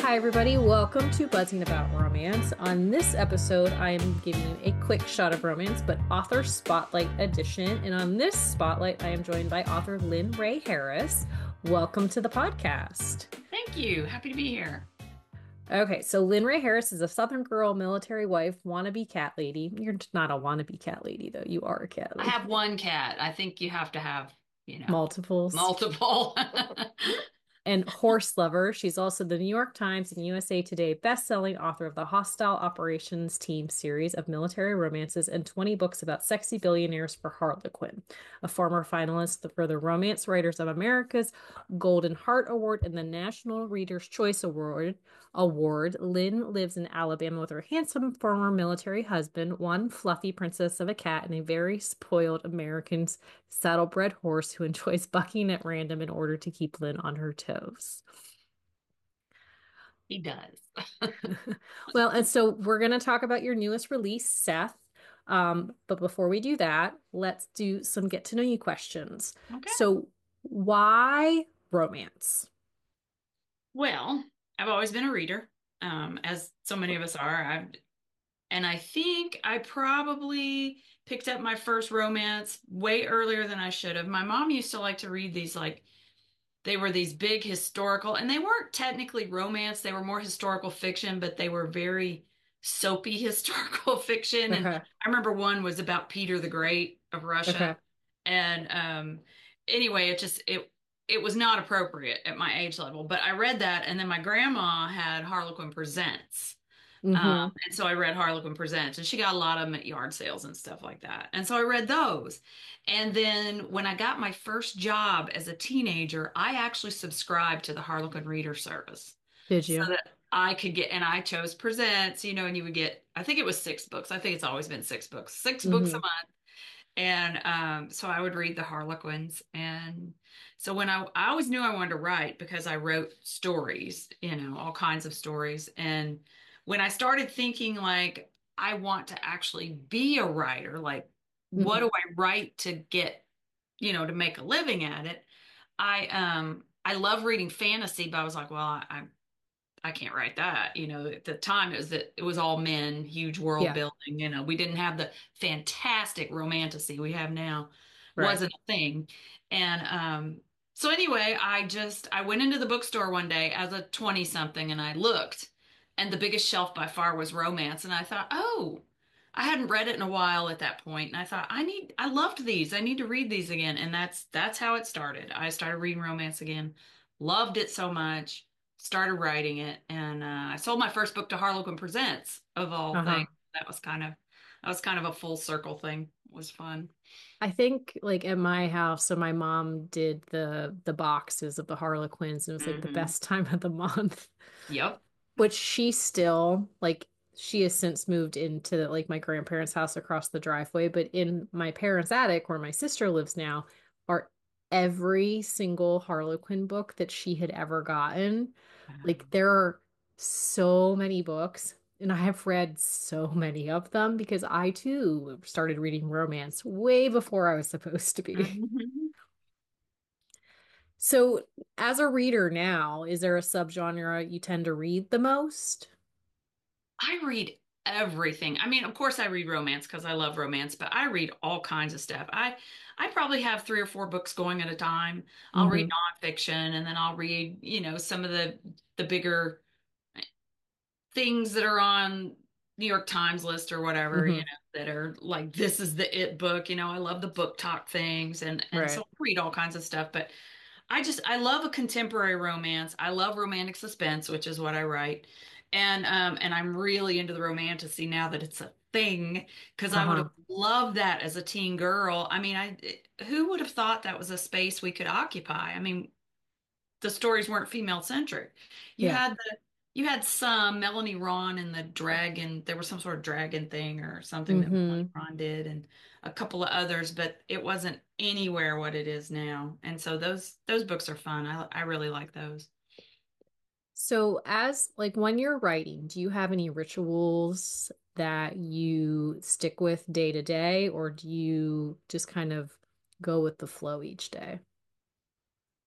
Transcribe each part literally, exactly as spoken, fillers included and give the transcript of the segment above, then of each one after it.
Hi, everybody. Welcome to Buzzing About Romance. On this episode, I am giving you a quick shot of romance, but author spotlight edition. And on this spotlight, I am joined by author Lynn Ray Harris. Welcome to the podcast. Thank you. Happy to be here. Okay, so Lynn Ray Harris is a Southern girl, military wife, wannabe cat lady. You're not a wannabe cat lady, though. You are a cat I lady. have one cat. I think you have to have, you know, Multiples. multiple. And horse lover. She's also the New York Times and U S A Today best-selling author of the Hostile Operations Team series of military romances and twenty books about sexy billionaires for Harlequin, a former finalist for the Romance Writers of America's Golden Heart Award and the National Reader's Choice Award. Award. Lynn lives in Alabama with her handsome former military husband, one fluffy princess of a cat, and a very spoiled American saddlebred horse who enjoys bucking at random in order to keep Lynn on her toes. He does. Well, and so we're going to talk about your newest release, Seth. Um, but before we do that, let's do some get to know you questions. Okay. So, why romance? Well, I've always been a reader, um, as so many of us are. I've, and I think I probably picked up my first romance way earlier than I should have. My mom used to like to read these, like, they were these big historical, and they weren't technically romance. They were more historical fiction, but they were very soapy historical fiction. And Okay. I remember one was about Peter the Great of Okay. Russia. And um, anyway, it just it it was not appropriate at my age level. But I read that, and then my grandma had Harlequin Presents. Um, Mm-hmm. and so I read Harlequin Presents, and she got a lot of them at yard sales and stuff like that. And so I read those. And then when I got my first job as a teenager, I actually subscribed to the Harlequin Reader Service Did so you? that I could get, and I chose Presents, you know, and you would get, I think it was six books. I think it's always been six books, six books a Mm-hmm. month. And um, so I would read the Harlequins. And so when I, I always knew I wanted to write because I wrote stories, you know, all kinds of stories. And when I started thinking like, I want to actually be a writer, like, what Mm-hmm. do I write to get, you know, to make a living at it? I um I love reading fantasy, but I was like, well, I, I can't write that. You know, at the time it was that it was all men, huge world Yeah. building. You know, we didn't have the fantastic romantasy we have now. Right. Wasn't a thing. And um, so anyway, I just I went into the bookstore one day as a twenty something and I looked, and the biggest shelf by far was romance. And I thought, oh, I hadn't read it in a while at that point, and I thought, I need I loved these. I need to read these again. And that's that's how it started. I started reading romance again. Loved it so much, started writing it, and uh, I sold my first book to Harlequin Presents of all things. Uh-huh. That was kind of that was kind of a full circle thing. It was fun. I think like at my house, so my mom did the the boxes of the Harlequins and it was like the Hmm. best time of the month. Yep. Which she still like she has since moved into like my grandparents' house across the driveway, but in my parents' attic where my sister lives now are every single Harlequin book that she had ever gotten. Like Um, there are so many books and I have read so many of them because I too started reading romance way before I was supposed to be. mhm. So, as a reader now, is there a subgenre you tend to read the most? I read everything. I mean, of course I read romance because I love romance, but I read all kinds of stuff. I I probably have three or four books going at a time. I'll read Hmm. nonfiction, and then I'll read, you know, some of the the bigger things that are on New York Times list or whatever, you know, Hmm. that are like, this is the it book. You know, I love the book talk things, and and so Right. I read all kinds of stuff. But I just I love a contemporary romance. I love romantic suspense, which is what I write. And um and I'm really into the romantasy now that it's a thing, because I would have Uh-huh. loved that as a teen girl. I mean, I who would have thought that was a space we could occupy? I mean, the stories weren't female centric. You Yeah. had the you had some Melanie Ron and the dragon. There was some sort of dragon thing or something that Melanie Hmm. Ron did, and a couple of others, but it wasn't anywhere what it is now. And so those those books are fun. I I really like those. So, as like when you're writing, do you have any rituals that you stick with day to day, or do you just kind of go with the flow each day?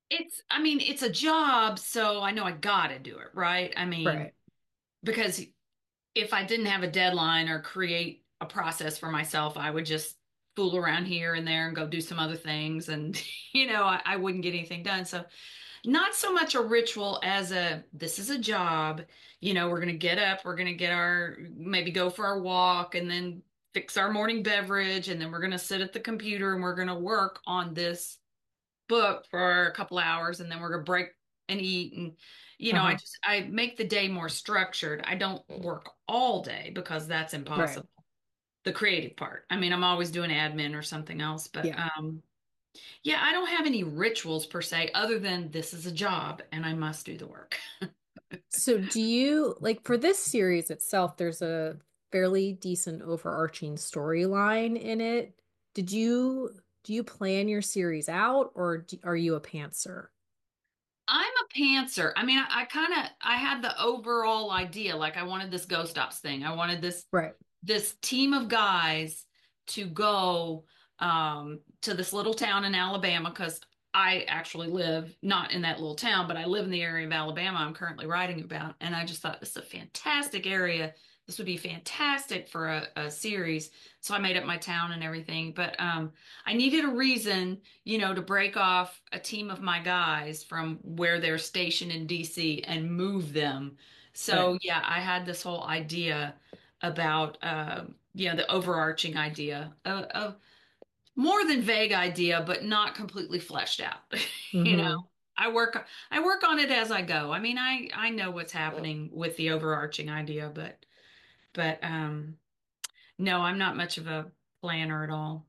it's, I mean, it's a job, so I know I gotta do it, right? I mean, Right. because if I didn't have a deadline or create a process for myself, I would just fool around here and there and go do some other things. And, you know, I, I wouldn't get anything done. So, not so much a ritual as a this is a job. You know, we're going to get up, we're going to get our, maybe go for our walk and then fix our morning beverage. And then we're going to sit at the computer and we're going to work on this book for a couple hours and then we're gonna break and eat and you know I Uh-huh. just I make the day more structured. I don't work all day because that's Right. impossible. The creative part. I mean, I'm always doing admin or something else, but Yeah. um yeah, I don't have any rituals per se other than this is a job and I must do the work. So do you like for this series itself, there's a fairly decent overarching storyline in it. Did you do you plan your series out or do, are you a pantser? I'm a pantser. I mean, I, I kind of I had the overall idea, like I wanted this Ghost Ops thing. I wanted this Right. this team of guys to go um, to this little town in Alabama because I actually live not in that little town, but I live in the area of Alabama I'm currently writing about. And I just thought this is a fantastic area. This would be fantastic for a, a series. So I made up my town and everything. But um, I needed a reason, you know, to break off a team of my guys from where they're stationed in D C and move them. Right. So yeah, I had this whole idea about uh, you know the overarching idea of, of more than vague idea, but not completely fleshed out. You know, Hmm. I work I work on it as I go. I mean, I I know what's happening with the overarching idea, but but um, no, I'm not much of a planner at all.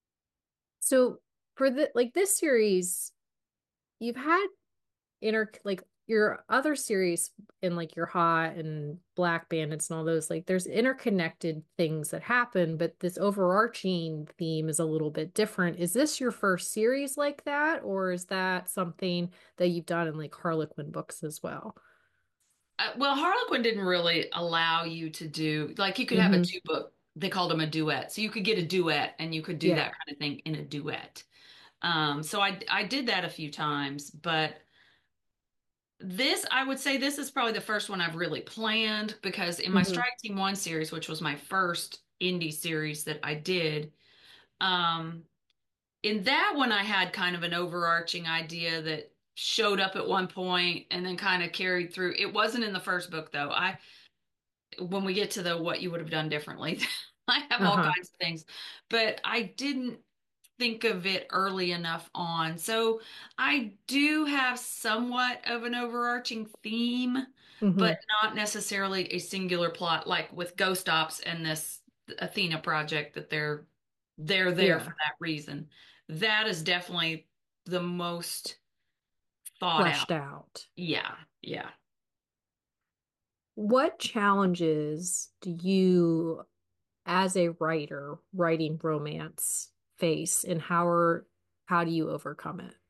So for the like this series, you've had inter like your other series in like your Hot and Black Bandits and all those, like there's interconnected things that happen, but this overarching theme is a little bit different. Is this your first series like that, or is that something that you've done in like Harlequin books as well? Uh, well, Harlequin didn't really allow you to do like you could have a Hmm. two book. They called them a duet, so you could get a duet and you could do Yeah. that kind of thing in a duet. Um, so I I did that a few times, but this I would say this is probably the first one I've really planned because in my Hmm. Strike Team One series, which was my first indie series that I did, um, in that one I had kind of an overarching idea that showed up at one point and then kind of carried through. It wasn't in the first book though. I when we get to the what you would have done differently, I have all Uh-huh. kinds of things, but I didn't think of it early enough on. So I do have somewhat of an overarching theme, but Hmm. not necessarily a singular plot like with Ghost Ops and this Athena project that they're they're there for Yeah. that reason. That is definitely the most thought out. Fleshed out. Yeah, yeah. What challenges do you as a writer writing romance face and how are how do you overcome it?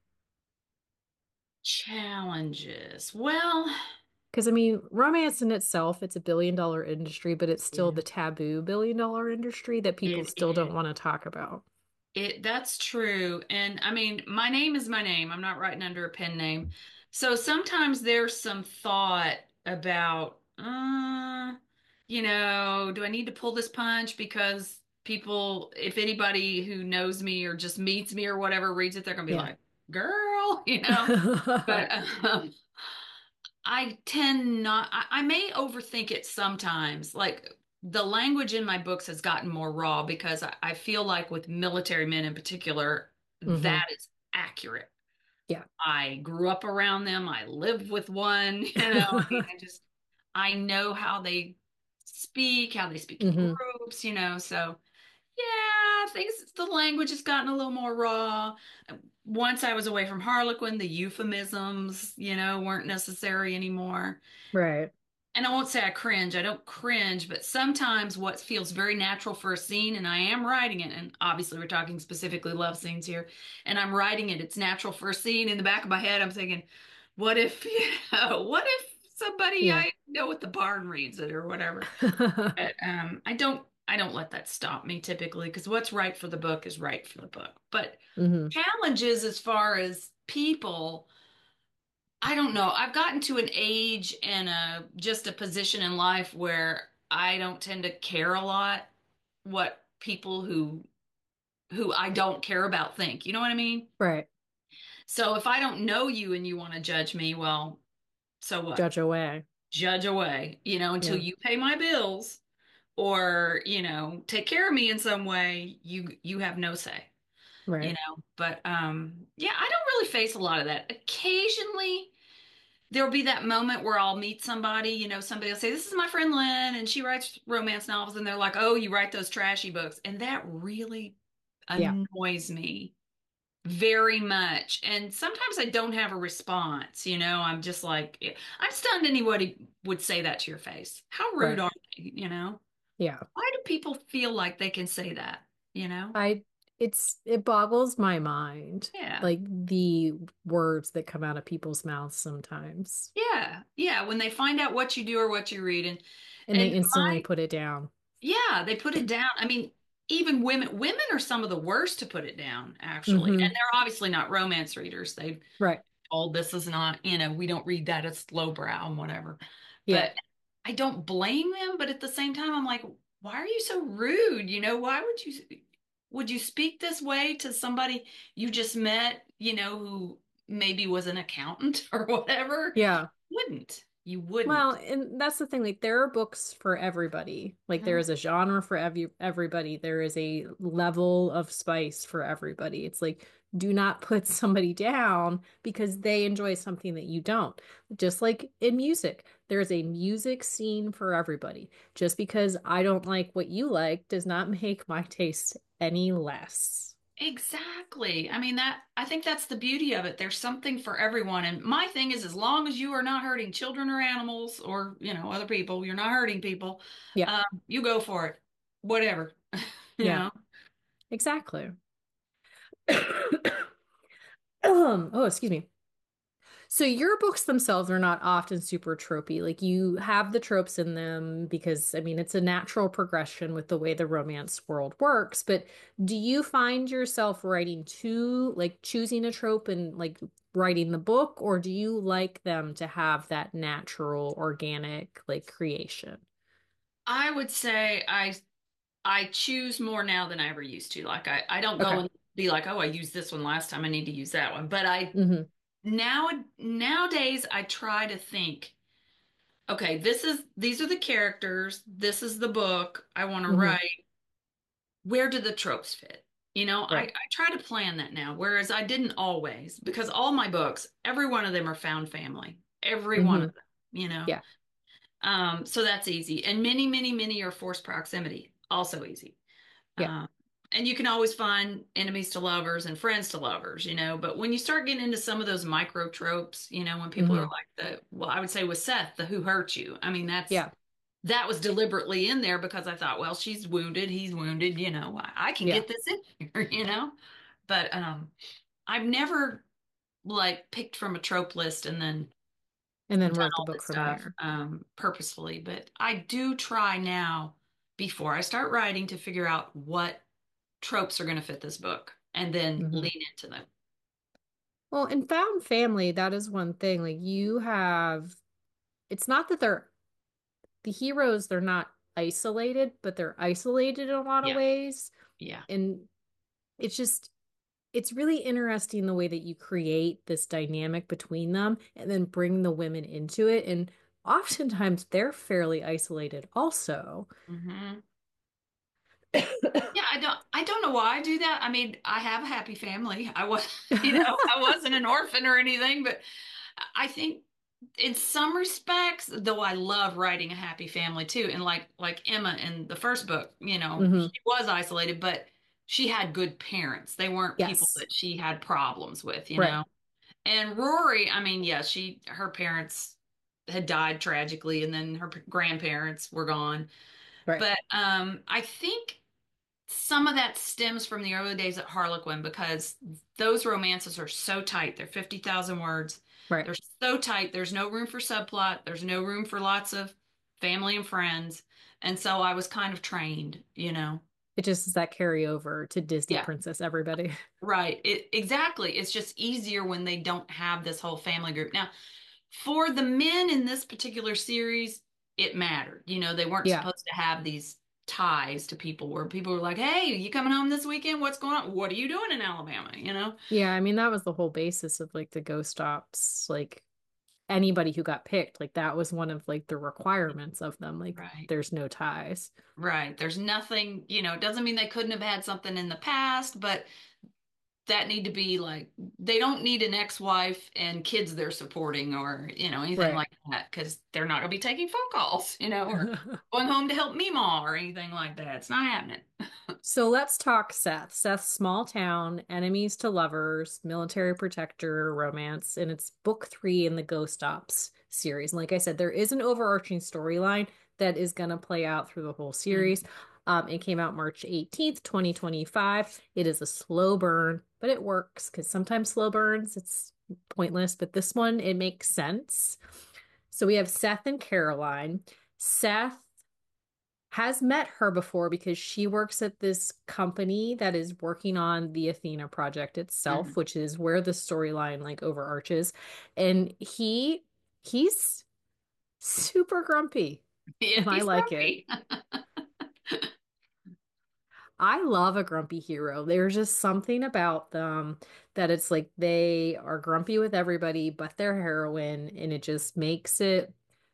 Challenges. Well, Because I mean, romance in itself, it's a billion dollar industry, but it's still yeah, the taboo billion dollar industry that people it still don't is. want to talk about. It that's true. And I mean, my name is my name. I'm not writing under a pen name. So sometimes there's some thought about, uh, you know, do I need to pull this punch because people, if anybody who knows me or just meets me or whatever reads it, they're gonna be Yeah. like, girl, you know. But um, I tend not, I, I may overthink it sometimes. Like the language in my books has gotten more raw because I, I feel like with military men in particular, Hmm. that is accurate. Yeah. I grew up around them. I lived with one, you know, I mean, I just, I know how they speak, how they speak in Hmm. groups, you know, so yeah, things, the language has gotten a little more raw. Once I was away from Harlequin, the euphemisms, you know, weren't necessary anymore. Right. And I won't say I cringe, I don't cringe, but sometimes what feels very natural for a scene, and I am writing it, and obviously we're talking specifically love scenes here, and I'm writing it, it's natural for a scene. In the back of my head, I'm thinking, what if, you know, what if somebody Yeah. I know at the barn reads it or whatever? But um, I don't I don't let that stop me typically because what's right for the book is right for the book. But Hmm. challenges as far as people. I don't know. I've gotten to an age and a just a position in life where I don't tend to care a lot what people who who I don't care about think. You know what I mean? Right. So if I don't know you and you want to judge me, well, so what? Judge away. Judge away, you know, until Yeah. you pay my bills or, you know, take care of me in some way, you you have no say, you Right. know. But um yeah, I don't really face a lot of that. Occasionally there'll be that moment where I'll meet somebody, you know, somebody will say, "This is my friend Lynn, and she writes romance novels," and they're like, "Oh, you write those trashy books." And that really Yeah. annoys me very much. And sometimes I don't have a response, you know. I'm just like, I'm stunned anybody would say that to your face. How rude Right. are they, you know? Yeah. Why do people feel like they can say that, you know? I it's it boggles my mind, Yeah. like the words that come out of people's mouths sometimes. Yeah. Yeah. When they find out what you do or what you read. And And they and instantly my put it down. Yeah, they put it down. I mean, even women women are some of the worst to put it down, actually. And Hmm. they're obviously not romance readers. They've Right. told this is not, you know, we don't read that, it's lowbrow and whatever. Yeah. But I don't blame them, but at the same time, I'm like, why are you so rude? You know, why would you would you speak this way to somebody you just met, you know, who maybe was an accountant or whatever? Yeah. Wouldn't. You Well, wouldn't. and that's the thing, like there are books for everybody. Like there Mhm. is a genre for every everybody. There is a level of spice for everybody. It's like do not put somebody down because they enjoy something that you don't. Just like in music, there's a music scene for everybody. Just because I don't like what you like does not make my taste any less. Exactly. I mean that I think that's the beauty of it. There's something for everyone. And my thing is as long as you are not hurting children or animals or, you know, other people, you're not hurting people, Yeah. um, you go for it. Whatever. You Yeah. know. Exactly. Um, oh, excuse me. So your books themselves are not often super tropey. Like you have the tropes in them because, I mean, it's a natural progression with the way the romance world works. But do you find yourself writing to like choosing a trope and like writing the book, or do you like them to have that natural, organic like creation? I would say I I choose more now than I ever used to. Like I, I don't go Okay. and be like, oh, I used this one last time. I need to use that one. But I Hmm. now nowadays I try to think, okay, this is these are the characters, this is the book I want to Hmm. write. Where do the tropes fit? You know, I, Right. I try to plan that now, whereas I didn't always, because all my books, every one of them are found family. Every one Hmm. of them, you know. Yeah. Um, so that's easy. And many, many, many are forced proximity, also easy. Yeah. Um, and you can always find enemies to lovers and friends to lovers, you know. But when you start getting into some of those micro tropes, you know, when people are Hmm. like the, well, I would say with Seth, the who hurt you. I mean, that's Yeah. that was deliberately in there because I thought, well, she's wounded, he's wounded, you know, I, I can Yeah. get this in here, you know. But um, I've never like picked from a trope list and then And then done wrote the all book this from stuff there. um, purposefully. But I do try now before I start writing to figure out what tropes are going to fit this book and then Hmm. lean into them. Well, in found family, that is one thing. Like you have, it's not that they're the heroes, they're not isolated, but they're isolated in a lot of Yeah, ways. yeah. And it's just, it's really interesting the way that you create this dynamic between them and then bring the women into it. And oftentimes they're fairly isolated also. Hmm. Yeah, I don't I don't know why I do that. I mean, I have a happy family. I was, you know, I wasn't an orphan or anything, but I think in some respects, though I love writing a happy family too. And like like Emma in the first book, you know, Hmm. she was isolated, but she had good parents. They weren't people Yes. that she had problems with, you Right. know. And Rory, I mean, yeah, she her parents had died tragically and then her p- grandparents were gone. Right. But um I think some of that stems from the early days at Harlequin because those romances are so tight. They're fifty thousand words. Right. They're so tight. There's no room for subplot. There's no room for lots of family and friends. And so I was kind of trained, you know. It just is that carryover to Disney Yeah, Princess, everybody. right. It exactly. It's just easier when they don't have this whole family group. Now, for the men in this particular series, it mattered. You know, they weren't Yeah. supposed to have these ties to people where people were like, "Hey, you coming home this weekend? What's going on? What are you doing in Alabama?" You know? Yeah, I mean that was the whole basis of like the Ghost Ops, like anybody who got picked, like that was one of like the requirements of them. Like Right. there's no ties. Right. There's nothing, you know, it doesn't mean they couldn't have had something in the past, but that need to be like they don't need an ex-wife and kids they're supporting or, you know, anything Right. like that because they're not going to be taking phone calls, you know, or going home to help Meemaw or anything like that. It's not happening. So let's talk Seth. Seth's small town, enemies to lovers, military protector romance, and it's book three in the Ghost Ops series. And like I said, there is an overarching storyline that is going to play out through the whole series. Mhm. Um, it came out March eighteenth, twenty twenty-five. It is a slow burn, but it works because sometimes slow burns, it's pointless. But this one, it makes sense. So we have Seth and Caroline. Seth has met her before because she works at this company that is working on the Athena project itself, Mhm. which is where the storyline like overarches. And he he's super grumpy, Yeah, and I he's like it. grumpy. I love a grumpy hero. There's just something about them that it's like they are grumpy with everybody but their heroine, and it just makes it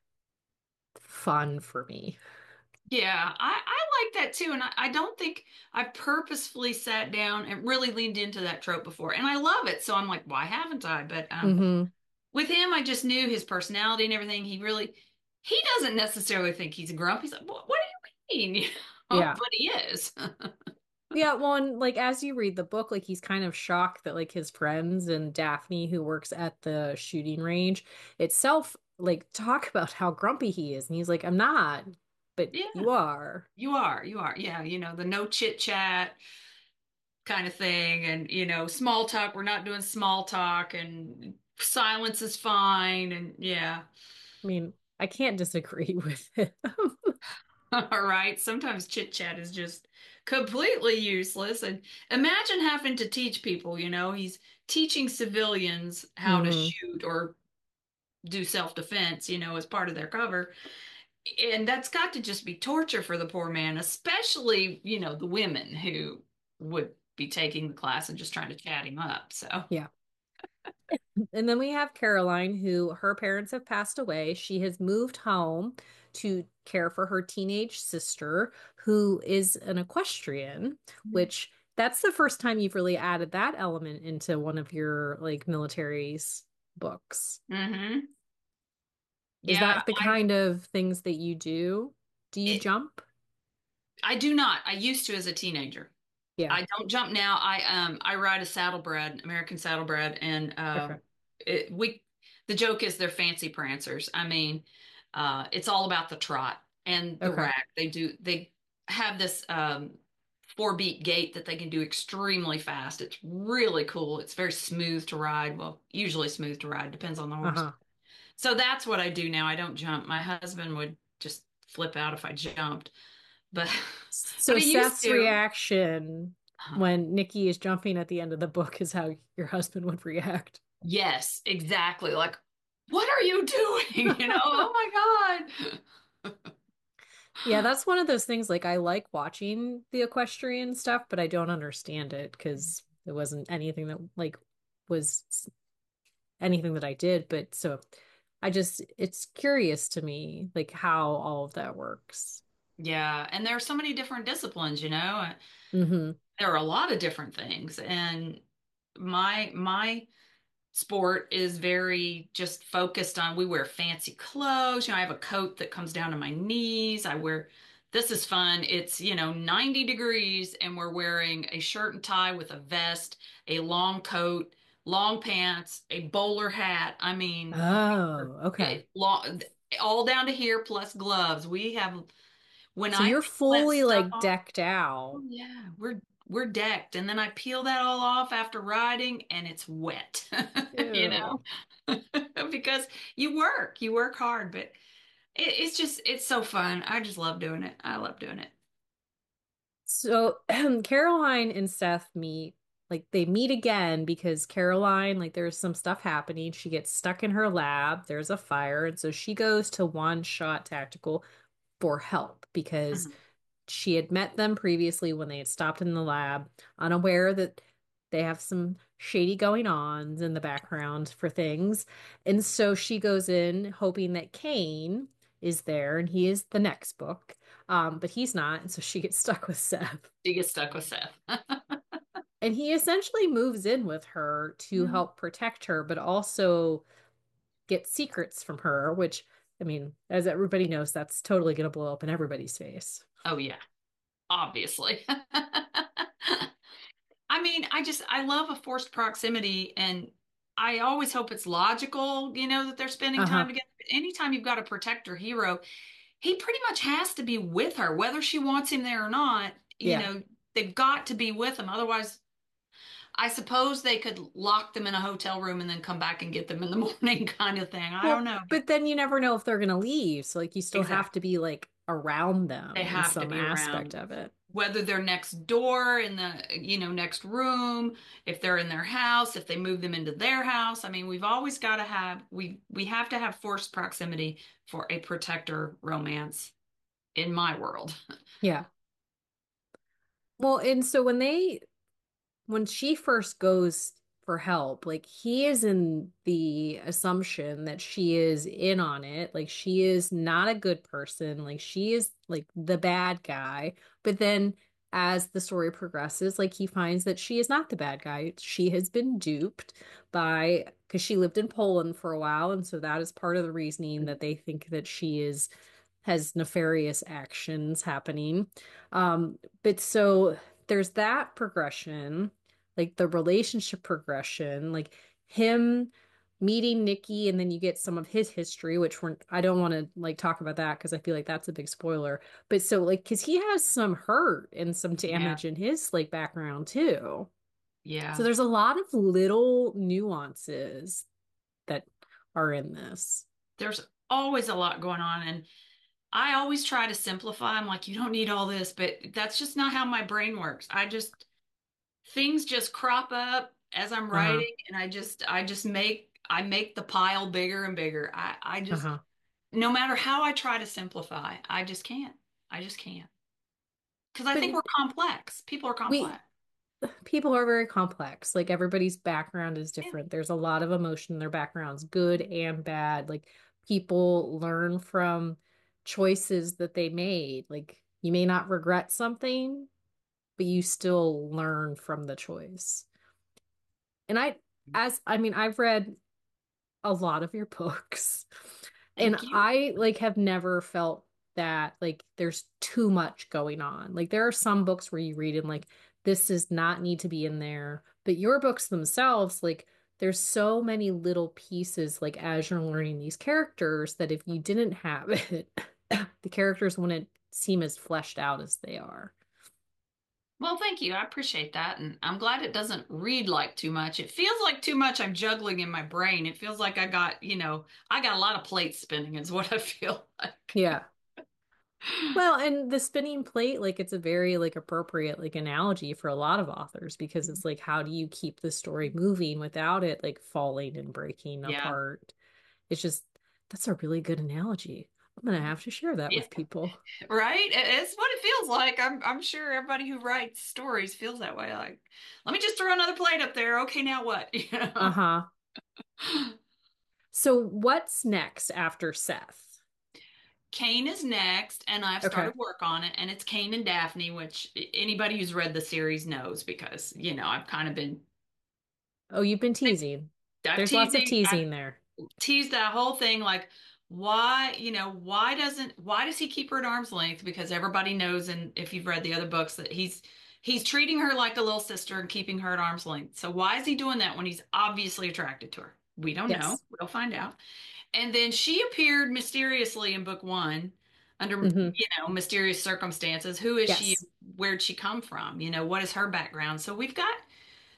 fun for me. Yeah, I, I like that too. And I, I don't think I purposefully sat down and really leaned into that trope before. And I love it. So I'm like, why haven't I? But um, Hmm. with him, I just knew his personality and everything. He really, he doesn't necessarily think he's a grump. He's like, what, what do you mean? You know, Yeah. but he is. Yeah, well, and like as you read the book, like he's kind of shocked that like his friends and Daphne, who works at the shooting range itself, like talk about how grumpy he is. And he's like, I'm not, but Yeah, you are. you are. You are. Yeah, you know, the no chit chat kind of thing. And, you know, small talk. We're not doing small talk and silence is fine. And yeah. I mean, I can't disagree with it. All right. Sometimes chit chat is just completely useless. And imagine having to teach people, you know, he's teaching civilians how to Hmm. shoot or do self-defense, you know, as part of their cover. And that's got to just be torture for the poor man, especially, you know, the women who would be taking the class and just trying to chat him up. So, Yeah. And then we have Caroline, who her parents have passed away. She has moved home to care for her teenage sister, who is an equestrian, which that's the first time you've really added that element into one of your like military's books. hmm Is yeah, that the I kind of things that you do? Do you it, jump? I do not. I used to as a teenager. Yeah. I don't jump now. I um I ride a saddlebred, American saddlebred, and Okay. um it, we the joke is they're fancy prancers. I mean, uh, it's all about the trot and the Okay. rack. They do they have this um four beat gait that they can do extremely fast. It's really cool. It's very smooth to ride. Well, usually smooth to ride, depends on the horse. Uh-huh. So that's what I do now. I don't jump. My husband would just flip out if I jumped, but but So he used Seth's to. reaction when Nikki is jumping at the end of the book is how your husband would react. Yes, exactly. Like, what are you doing? You know, oh my God. Yeah, that's one of those things like I like watching the equestrian stuff, but I don't understand it because it wasn't anything that like was s- anything that I did. But so I just it's curious to me like how all of that works. Yeah, and there are so many different disciplines, you know. Hmm. There are a lot of different things. And my my sport is very just focused on we wear fancy clothes. You know, I have a coat that comes down to my knees. I wear this is fun. It's, you know, ninety degrees and we're wearing a shirt and tie with a vest, a long coat, long pants, a bowler hat. I mean, Oh, okay. it long all down to here plus gloves. We have when So I you're peel that fully stuff like off, decked out. oh yeah, we're we're decked. And then I peel that all off after riding and it's wet. You Ew. know? Because you work, you work hard, but it, it's just it's so fun. I just love doing it. I love doing it. So Caroline and Seth meet, like they meet again because Caroline, like there's some stuff happening. She gets stuck in her lab. There's a fire. And so she goes to One Shot Tactical for help because Mhm. she had met them previously when they had stopped in the lab, unaware that they have some shady going ons in the background for things. And so she goes in hoping that Kane is there and he is the next book. Um, but he's not, and so she gets stuck with Seth. She gets stuck with Seth. And he essentially moves in with her to Mhm. help protect her, but also get secrets from her, which, I mean, as everybody knows, that's totally going to blow up in everybody's face. Oh yeah, obviously. I mean, I just I love a forced proximity and I always hope it's logical, you know, that they're spending time Uh-huh. together. But anytime you've got a protector hero, he pretty much has to be with her, whether she wants him there or not. You Yeah. know, they've got to be with him. Otherwise, I suppose they could lock them in a hotel room and then come back and get them in the morning kind of thing. I don't Well, know. but then you never know if they're going to leave. So, like, you still have Exactly. to be like around They them in have to some be aspect around. of it. Whether they're next door in the, you know, next room, if they're in their house, if they move them into their house. I mean, we've always got to have we we have to have forced proximity for a protector romance in my world. Yeah. Well, and so when they when she first goes for help, like he is in the assumption that she is in on it. Like she is not a good person. Like she is like the bad guy. But then as the story progresses, like he finds that she is not the bad guy. She has been duped by, because she lived in Poland for a while. And so that is part of the reasoning that they think that she is has nefarious actions happening. Um, but so there's that progression, like the relationship progression, like him meeting Nikki, and then you get some of his history, which we're I don't want to like talk about that because I feel like that's a big spoiler. But so like because he has some hurt and some Yeah, damage in his like background too. So yeah. there's a lot of little nuances that are in this. There's always a lot going on, and I always try to simplify. I'm like, you don't need all this, but that's just not how my brain works. I just things just crop up as I'm Uh-huh. writing, and I just I just make I make the pile bigger and bigger. I I just Uh-huh. no matter how I try to simplify, I just can't. I just can't. Because I think we're But complex. People are we complex. people are very complex. Like everybody's background is Yeah. different. There's a lot of emotion in their backgrounds, good and bad. Like people learn from choices that they made. Like you may not regret something, but you still learn from the choice. And I, as I mean, I've read a lot of your books. And Thank you. I like have never felt that like there's too much going on. Like there are some books where you read and like this does not need to be in there. But your books themselves, like there's so many little pieces like as you're learning these characters that if you didn't have it, the characters wouldn't seem as fleshed out as they are. Well, thank you. I appreciate that. And I'm glad it doesn't read like too much. It feels like too much I'm juggling in my brain. It feels like I got, you know, I got a lot of plates spinning is what I feel like. Yeah. Well, and the spinning plate, like it's a very like appropriate like analogy for a lot of authors because it's like how do you keep the story moving without it like falling and breaking Yeah. apart? It's just that's a really good analogy. I'm gonna have to share that Yeah. with people. Right? It- It's what it feels like. I'm I'm sure everybody who writes stories feels that way. Like, let me just throw another plate up there. Okay, now what? You know? Uh-huh. So what's next after Seth? Kane is next, and I've Okay. started work on it, and it's Kane and Daphne, which anybody who's read the series knows because, you know, I've kind of been Oh, you've been teasing. I've There's lots of teasing, I've teasing there. teased that whole thing like why, you know, why doesn't why does he keep her at arm's length? Because everybody knows, and if you've read the other books, that he's he's treating her like a little sister and keeping her at arm's length. So why is he doing that when he's obviously attracted to her? We don't know. Yes. We'll find out. And then she appeared mysteriously in book one under, Hmm. you know, mysterious circumstances. Who is she? Yes. Where'd she come from? You know, what is her background? So we've got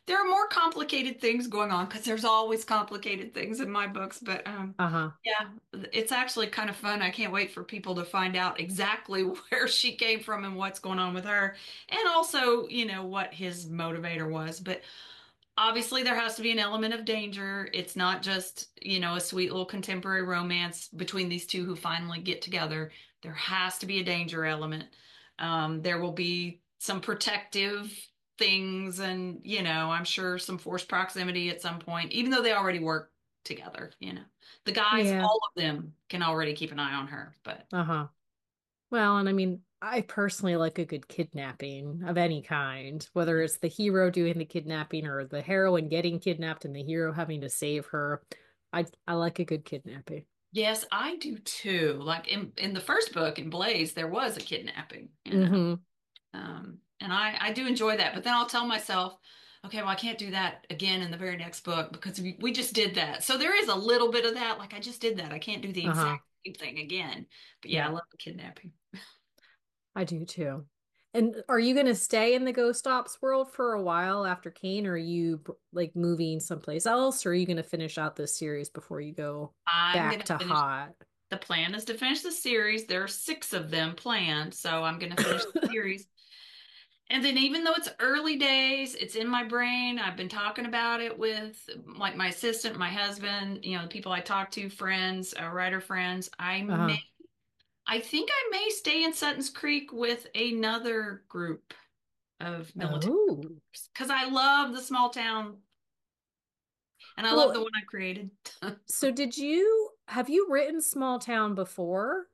there are more complicated things going on because there's always complicated things in my books. But um, Uh-huh. yeah, it's actually kind of fun. I can't wait for people to find out exactly where she came from and what's going on with her, and also, you know, what his motivator was. But obviously, there has to be an element of danger. It's not just, you know, a sweet little contemporary romance between these two who finally get together. There has to be a danger element. Um, there will be some protective things and, you know, I'm sure some forced proximity at some point, even though they already work together, you know. The guys, Yeah. all of them can already keep an eye on her, but Uh-huh. Well, and I mean, I personally like a good kidnapping of any kind, whether it's the hero doing the kidnapping or the heroine getting kidnapped and the hero having to save her. I I like a good kidnapping. yes, I do too. Like in in the first book in Blaze, there was a kidnapping, you know. Hmm. Um, and I, I do enjoy that, but then I'll tell myself, okay, well, I can't do that again in the very next book because we, we just did that. So there is a little bit of that. Like I just did that. I can't do the Uh-huh. exact same thing again. But yeah, I Yeah, love the kidnapping. I do too. And are you going to stay in the Ghost Ops world for a while after Kane, or are you like moving someplace else, or are you going to finish out this series before you go I'm back gonna to finish. Hot? The plan is to finish the series. There are six of them planned, so I'm gonna finish the series. And then even though it's early days, it's in my brain. I've been talking about it with like my assistant, my husband, you know, the people I talk to, friends, uh, writer friends. I may Uh-huh. I think I may stay in Sutton's Creek with another group of military Oh. because I love the small town and I love Well, the one I created. so did you have you written Small Town before?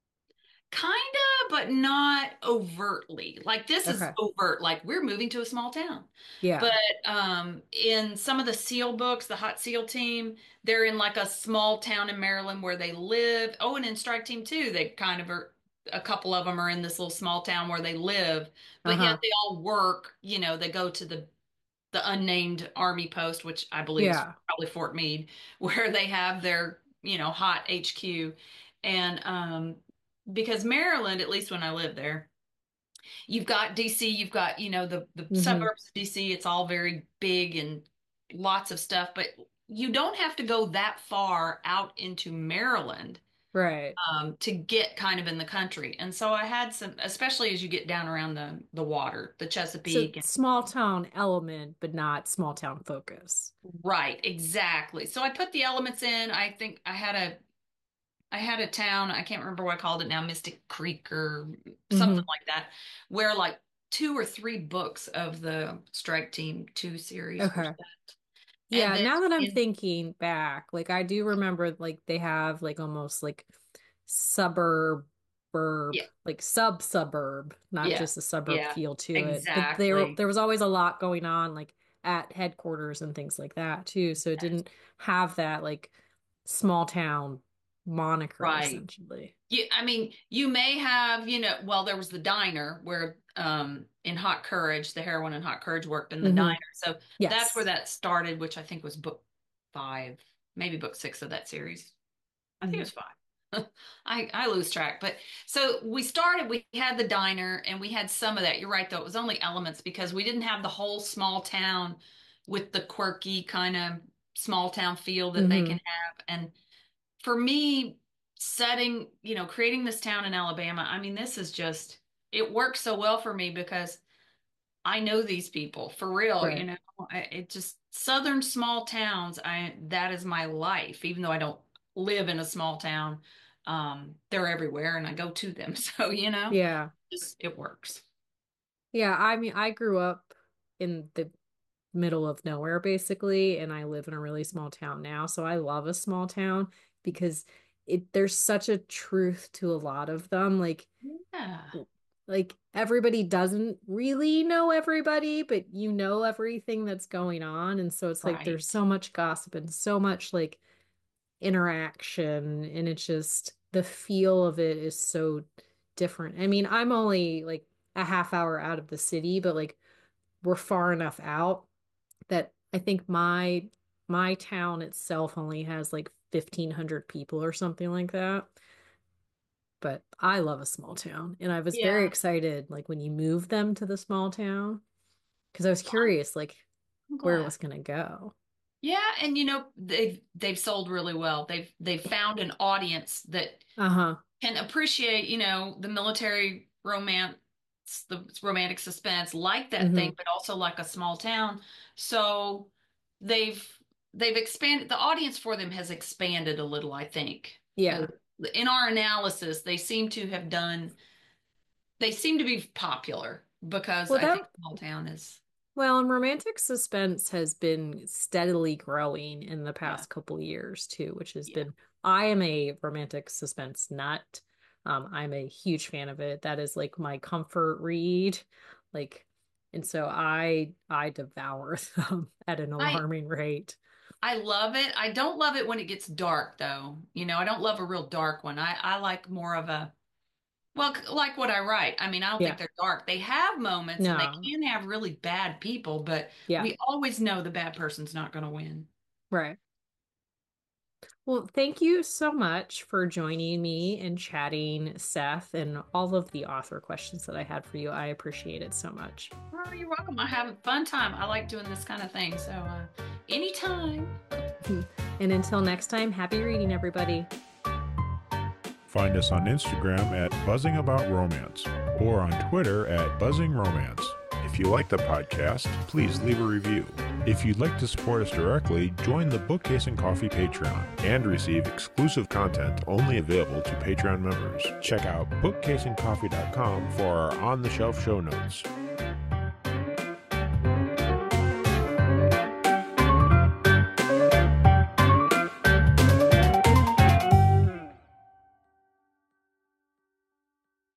Kinda, but not overtly. Like this is Okay. overt, like we're moving to a small town. But Yeah. um in some of the SEAL books, the Hot SEAL team, they're in like a small town in Maryland where they live. Oh, and in Strike Team two, they kind of are a couple of them are in this little small town where they live, but yet Uh-huh. they all work, you know, they go to the the unnamed army post, which I believe is Yeah. probably Fort Meade, where they have their, you know, hot H Q. And um, because Maryland, at least when I lived there, you've got D C, you've got, you know, the the Hmm. suburbs of D C, it's all very big and lots of stuff, but you don't have to go that far out into Maryland Right. um, to get kind of in the country. And so I had some, especially as you get down around the the water, the So Chesapeake. small town element, but not small town focus. Right, exactly. So I put the elements in. I think I had a I had a town, I can't remember what I called it now, Mystic Creek or something Hmm. like that, where like two or three books of the Strike Team two series were Okay. set. And Yeah, then now that I'm in thinking back, like I do remember like they have like almost like suburb burb, yeah, like sub suburb, not yeah, just a suburb yeah, feel to it. But there exactly. there was always a lot going on like at headquarters and things like that too. So it didn't have that like small town moniker Right. essentially. You, I mean, you may have, you know, well, there was the diner where um in Hot Courage, the heroine in Hot Courage worked in the Hmm. diner. So that's where Yes. that started, which I think was book five, maybe book six of that series. I think it Hmm. was five. I I lose track. But so we started, we had the diner and we had some of that. You're right though, it was only elements because we didn't have the whole small town with the quirky kind of small town feel that they can Hmm. have. And for me, setting, you know, creating this town in Alabama, I mean, this is just, it works so well for me because I know these people for real, you Right. know. I, it just southern small towns, I that is my life, even though I don't live in a small town. Um, they're everywhere and I go to them. So, you know, Yeah. just it works. Yeah, I mean, I grew up in the middle of nowhere basically, and I live in a really small town now, so I love a small town because it there's such a truth to a lot of them. Like Yeah, like everybody doesn't really know everybody, but you know everything that's going on, and so it's like there's right. so much gossip and so much like interaction, and it's just the feel of it is so different. I mean, I'm only like a half hour out of the city, but like we're far enough out that I think my my town itself only has like fifteen hundred people or something like that. But I love a small town, and I was very Yeah. excited like when you moved them to the small town because I was curious like I'm where it glad. was going to go. Yeah, and you know, they've they've sold really well. They've they've found an audience that Uh-huh. can appreciate, you know, the military romance, the romantic suspense, like that thing, Hmm. but also like a small town. So they've they've expanded, the audience for them has expanded a little, I think. Uh, Yeah. in our analysis, they seem to have done, they seem to be popular because Well, I that think small town is, well, and romantic suspense has been steadily growing in the yeah, past couple years too, which has yeah. been, I am a romantic suspense nut. Um, I'm a huge fan of it. That is like my comfort read. Like, and so I I devour them at an I alarming rate. I love it. I don't love it when it gets dark though. You know, I don't love a real dark one. I I like more of a, well, c- like what I write. I mean, I don't think Yeah. they're dark. They have moments and they No. can have really bad people, but Yeah. we always know the bad person's not going to win. Right. Well, thank you so much for joining me and chatting, Seth, and all of the author questions that I had for you. I appreciate it so much. Oh, you're welcome. I have a fun time. I like doing this kind of thing. So, uh, anytime. And until next time, happy reading, everybody. Find us on Instagram at Buzzing About Romance or on Twitter at Buzzing Romance. If you like the podcast, please leave a review. If you'd like to support us directly, join the Bookcase and Coffee Patreon and receive exclusive content only available to Patreon members. Check out bookcase and coffee dot com for our on-the-shelf show notes.